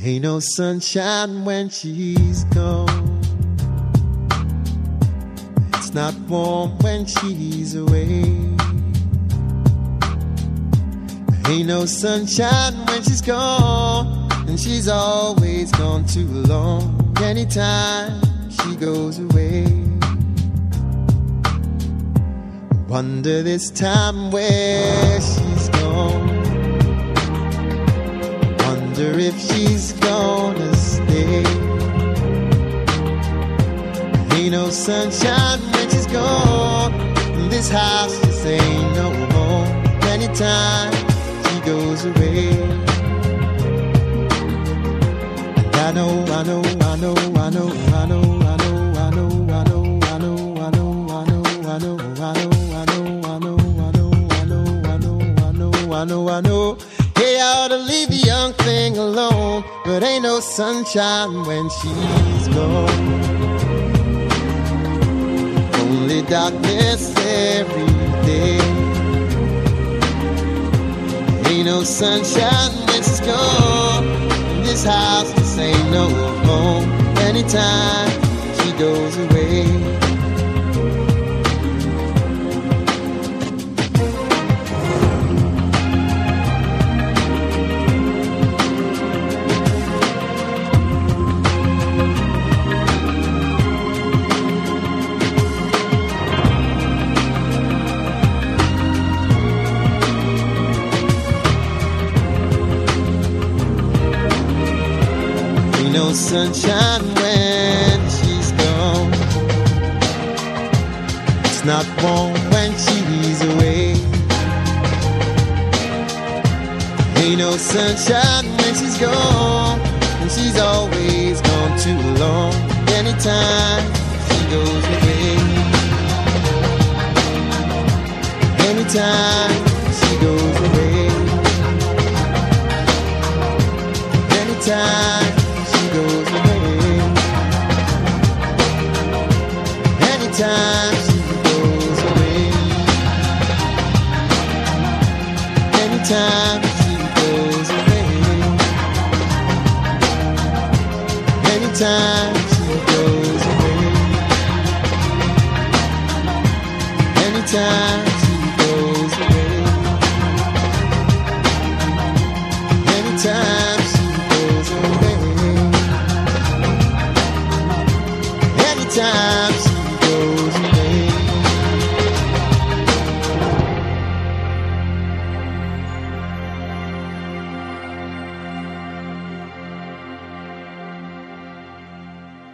Ain't no sunshine when she's gone. It's not warm when she's away. Ain't no sunshine when she's gone, and she's always gone too long. Anytime she goes away, wonder this time where she's gone. Wonder if she's gonna stay. Ain't no sunshine when she's gone, and this house just ain't no home. Anytime she goes away, and I know, I know, I know, I know, I know, I know, I know, I know, I know, I know, I know, I know, I know, I know. Hey, I ought to leave the young thing alone, but ain't no sunshine when she's gone. Only darkness every day. Ain't no sunshine when she's gone. This house just ain't no home. Anytime she goes away. No sunshine when she's gone. It's not warm when she's away. Ain't no sunshine when she's gone, and she's always gone too long. Anytime she goes away, anytime she goes away, anytime goes away. Anytime she goes away. Anytime she goes away. Anytime she goes away. Anytime she goes away. Anytime she goes away. Anytime